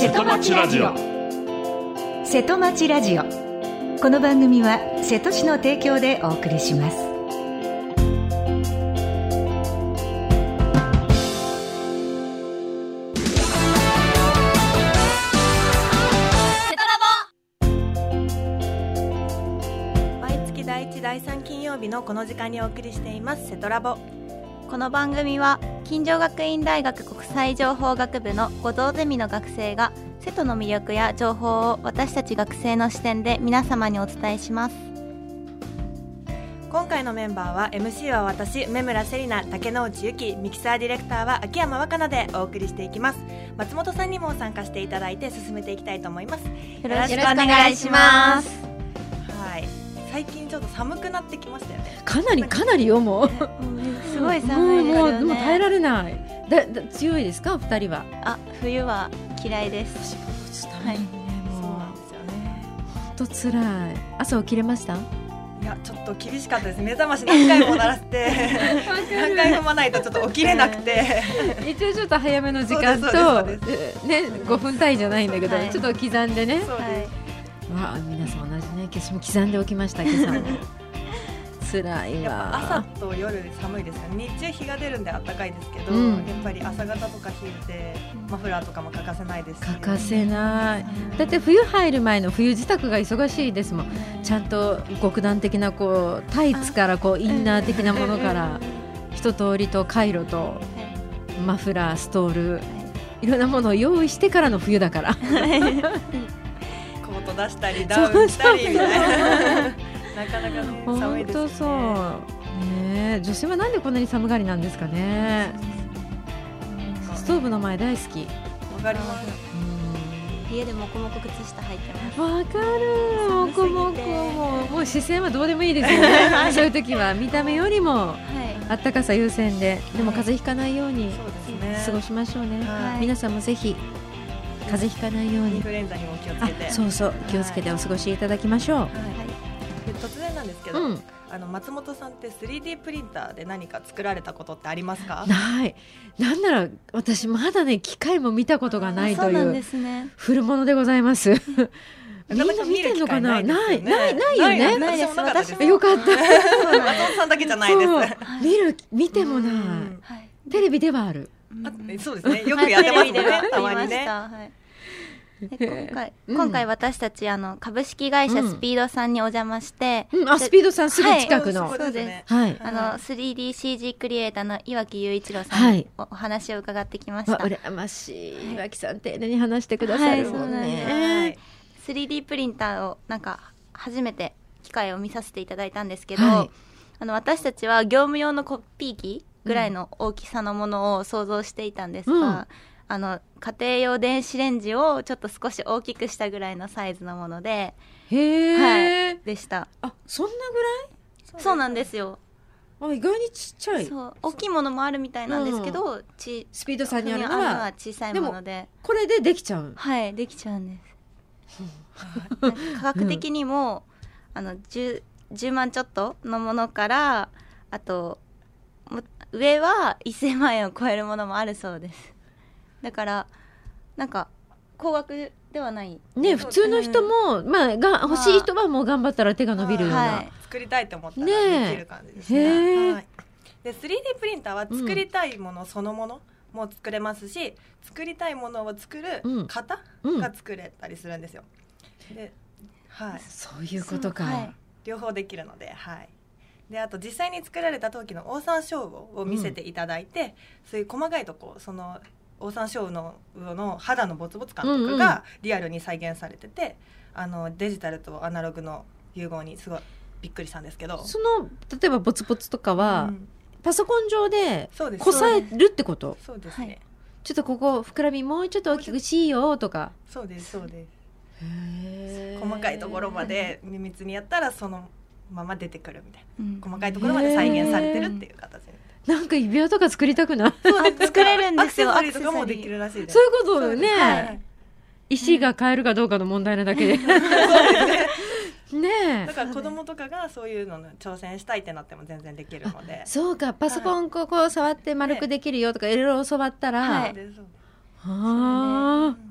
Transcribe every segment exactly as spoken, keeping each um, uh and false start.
瀬戸町ラジオ。 瀬戸町ラジオ。この番組は瀬戸市の提供でお送りします。 瀬戸ラボ。毎月だいいちだいさん金曜日のこの時間にお送りしています瀬戸ラボ。 この番組は金城学院大学国際情報学部の後藤ゼミの学生が瀬戸の魅力や情報を私たち学生の視点で皆様にお伝えします。 今回のメンバーは エムシー は私梅村セリナ、竹之内ゆき、ミキサーディレクターは秋山若菜でお送りしていきます。松本さんにも参加していただいて進めていきたいと思います。よろしくお願いします。 はい、最近ちょっと寒くなってきましたよね。 かなりかなりよもうすごい寒いですよね。 もうもう耐えられない。だだ強いですかお二人は？ あ、冬は嫌いです。 はい、 そうなんですよね。 本当つらい。朝起きれました？ いやちょっと厳しかったです。目覚まし何回も鳴らして何回踏まないとちょっと起きれなくて一応ちょっと早めの時間とねごふん単位じゃないんだけど、はい、ちょっと刻んでね。 そうです、はい、 わあ皆さん同じね。私も刻んでおきました今朝も辛いわ。 やっぱ朝と夜で寒いですよね。日中日が出るんで暖かいですけど、うん、やっぱり朝方とか冷えてマフラーとかも欠かせないですし、 欠かせない、うん、だって冬入る前の冬支度が忙しいですもん。ちゃんと極暖的なこうタイツからこうインナー的なものから一通りとカイロとマフラーストールいろんなものを用意してからの冬だからコート出したりダウンしたりみたいななかなか、ね、寒いですよね。本当そうね。女性はなんでこんなに寒がりなんですかね。ストーブの前大好き。 わかります。 うん、家でもこもこ靴下履いてます。 わかる。もこもこももう視線はどうでもいいですよねそういう時は見た目よりも、はい、あったかさ優先で、でも風邪ひかないように過ごしましょうね、はい、皆さんもぜひ風邪ひかないように、 インフルエンザにも気をつけて、 そうそう気をつけてお過ごしいただきましょう。はい、 突然なんですけど、うん、あの松本さんって スリーディー プリンターで何か作られたことってありますか？ ない。なんなら私まだね機械も見たことがないという古物でございますみんな見てんのかな？ないないないよね。 ないです。私もよかった松本さんだけじゃないです見る見てもない、はい、テレビではある。 あそうですね、よくやってますねたまにね。 今回, 今回私たちあの株式会社スピードさんにお邪魔して、 うん、あスピードさんすぐ近くの、 はい、そうです、 はい、 あの スリーディーシージー クリエイターの岩木雄一郎さんにお話を伺ってきました。 はい、羨ましい、はい、岩木さん丁寧に話してくださるもんね、はい、 スリーディー プリンターをなんか初めて機械を見させていただいたんですけど、はい、あの私たちは業務用のコピー機ぐらいの大きさのものを想像していたんですが、うん、あの家庭用電子レンジをちょっと少し大きくしたぐらいのサイズのもので、 へー、 はい、でした。 あ、そんなぐらい？ そうなんですよ。 あ、意外にちっちゃい。 そう、大きいものもあるみたいなんですけど、うん、ちスピードさんにあるのは小さいもので、 これでできちゃう。 はい、できちゃうんです、うん、価格的にも、うん、あの 10, じゅうまんちょっとのものから、あと上はせんまんえんを超えるものもあるそうです。だからなんか高額ではないね。普通の人も、うん、まあ、が欲しい人はもう頑張ったら手が伸びるような、 はい、作りたいと思ったらできる感じですね。はい、で スリーディー プリンターは作りたいものそのものも作れますし、うん、作りたいものを作る型が作れたりするんですよ、うん、で、はい、 そういうことか、はい、 両方できるので、はい、であと実際に作られた陶器のオオサンショウウオを見せていただいて、うん、そういう細かいとこそのオオサンショウウオ の, の肌のボツボツ感とかがリアルに再現されてて、うんうん、あのデジタルとアナログの融合にすごいびっくりしたんですけど、 その例えばボツボツとかは、うん、パソコン上でこさえるってこと？ そうですね、はい、 ちょっとここ膨らみもうちょっと大きくしようとか。 そうですそうです。へー、細かいところまで綿密にやったらそのまま出てくるみたいな、うん、細かいところまで再現されてるっていう形で、 なんか指輪とか作りたくない？ そう作れるんですよ。 アクセサリーとかもできるらしいです。 そういうことよね、はい、石が買えるかどうかの問題なだけで、うんねえ、 だから子供とかがそういうのに挑戦したいってなっても全然できるので。 そうか、パソコンここ触って丸くできるよとかいろいろ教わったら、はい、 そうです。 はあ、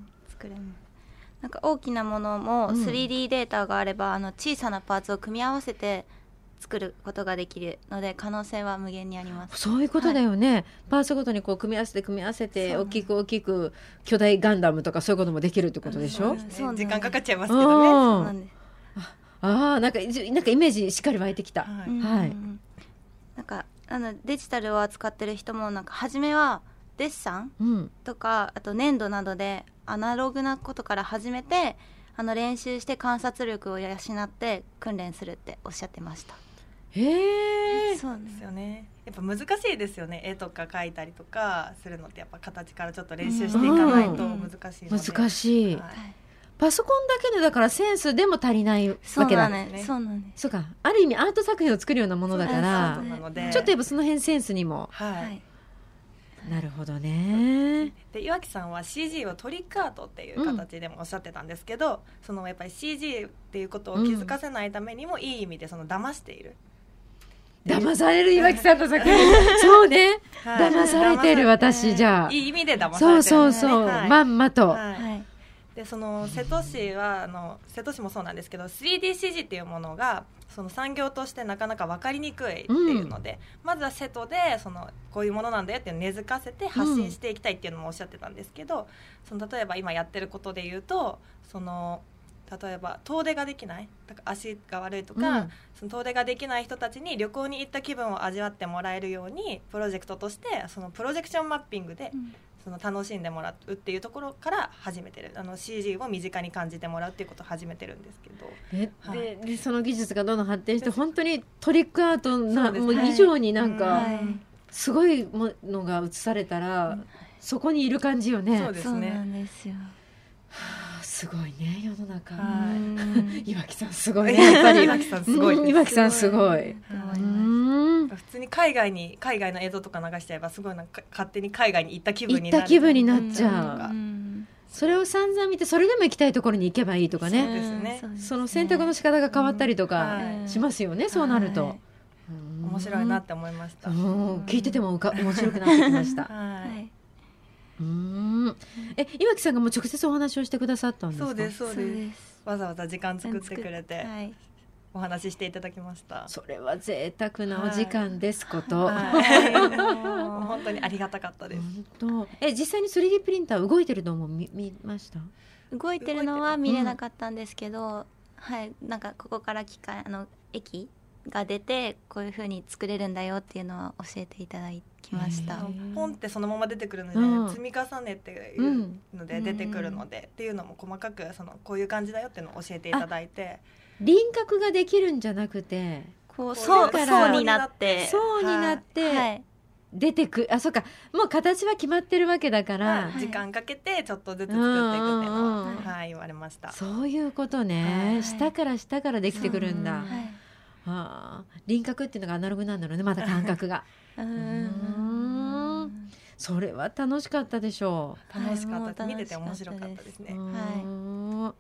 作れます。なんか大きなものも スリーディー データがあれば、うん、あの小さなパーツを組み合わせて作ることができるので可能性は無限にあります。 そういうことだよね、はい、パーツごとにこう組み合わせて組み合わせて大きく大きく巨大ガンダムとかそういうこともできるってことでしょ。 そうですね、時間かかっちゃいますけどね。そうなんです。 ああ、なんかなんかイメージしっかり湧いてきた。はい、はい、 なんかあのデジタルを扱ってる人もなんか初めはデッサンとか、うん、あと粘土などでアナログなことから始めてあの練習して観察力を養って訓練するっておっしゃってました。 へえ、 そうですよね。やっぱ難しいですよね。絵とか描いたりとかするのってやっぱ形からちょっと練習していかないと難しいので、 難しい、はい、パソコンだけでだからセンスでも足りないわけだね。 そうなんです。 そうか、ある意味アート作品を作るようなものだからちょっとやっぱその辺センスにも、はい、なるほどね。 で岩城さんは シージー をトリックアートっていう形でもおっしゃってたんですけど、うん、そのやっぱり シージー っていうことを気づかせないためにも、いい意味でその騙している、 騙される岩城さんの作品そうね、はい、騙されてる私じゃあいい意味で騙されてるんですね。 そうそうそう、はい、まんまと、 はいはい、でその瀬戸市はあの瀬戸市もそうなんですけど スリーディーシージー っていうものがその産業としてなかなか分かりにくいっていうので、うん、まずは瀬戸でそのこういうものなんだよっていうのを根付かせて発信していきたいっていうのもおっしゃってたんですけど、うん、その例えば今やってることで言うとその例えば遠出ができないだから足が悪いとか、うん、その遠出ができない人たちに旅行に行った気分を味わってもらえるようにプロジェクトとしてそのプロジェクションマッピングで、うんその楽しんでもらうっていうところから始めてる。あの シージー を身近に感じてもらうっていうことを始めてるんですけど、 え、はい、で, でその技術がどんどん発展して本当にトリックアートな、もう以上になんか、はい、すごいものが映されたら、うん、そこにいる感じよね。 そうですね。 そうなんですよ。 はあ、すごいね世の中。岩城さんすごいねやっぱり岩城さんすごい、 岩城さんすごい。 普通に海外に海外の映像とか流しちゃえばすごいなんか勝手に海外に行った気分になる。行った気分になっちゃう。うん、それを散々見てそれでも行きたいところに行けばいいとかね。 そうですね。 その選択の仕方が変わったりとかしますよね。うんはい、そうなると、はい、 面白いなって思いました。 聞いててもか面白くなってきました。はい。うんえ岩城さんがもう直接お話をしてくださったんですか。 そうですそうです。わざわざ時間作ってくれて、はい、お話ししていただきました。 それは贅沢なお時間ですこと、はいはい、本当にありがたかったです。 本当え実際に スリーディー プリンター動いてるのも 見, 見ました。 動いてるのは見れなかったんですけど、うん、はいなんかここから機械あの駅が出てこういう風に作れるんだよっていうのは教えていただきました。 ポンってそのまま出てくるので、うん、積み重ねていうので出てくるので、うん、っていうのも細かくそのこういう感じだよっていうのを教えていただいて、 輪郭ができるんじゃなくてこう層になって層になって出てく、あそうかもう形は決まってるわけだから、はい、 時間かけてちょっとずつ作っていくっていうのは、はい、言われました。 そういうことね、はい、下から下からできてくるんだ、はいはあ、輪郭っていうのがアナログなんだろうねまだ感覚がうーんそれは楽しかったでしょう。楽しかった、はい、見てて面白かったですね。はい、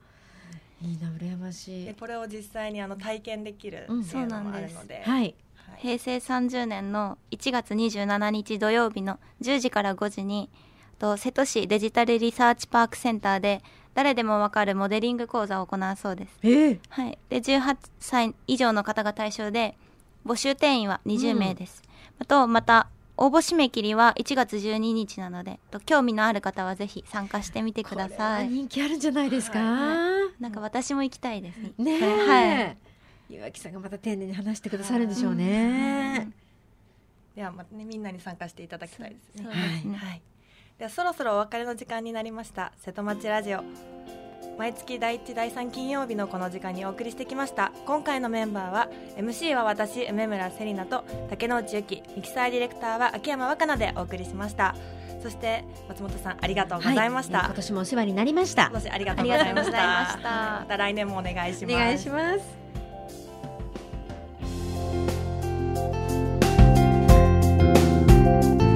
いいな羨ましい。 でこれを実際にあの体験できるっていうのもあるので、 うんはい、 平成さんじゅうねんのいちがつにじゅうしちにち土曜日のじゅうじからごじにと瀬戸市デジタルリサーチパークセンターで誰でもわかるモデリング講座を行うそうです。 えーはい、でじゅうはっさい以上の方が対象で募集定員はにじゅうめいです、うん、とまた応募締め切りはいちがつじゅうににちなのでと興味のある方はぜひ参加してみてください。 これは人気あるんじゃないですか、 はい、なんか私も行きたいですね。 ねえ、はい、岩城さんがまた丁寧に話してくださるんでしょうね、うん、 ではまたねみんなに参加していただきたいですね。 そうですね、 はいはい、ではそろそろお別れの時間になりました。瀬戸町ラジオ毎月だいいちだいさん金曜日のこの時間にお送りしてきました。今回のメンバーは エムシー は私梅村セリナと竹之内由紀、ミキサーディレクターは秋山若菜でお送りしました。そして松本さんありがとうございました、はい、 今年もお世話になりました。 今年ありがとうございました。また来年もお願いします。 お願いします。 「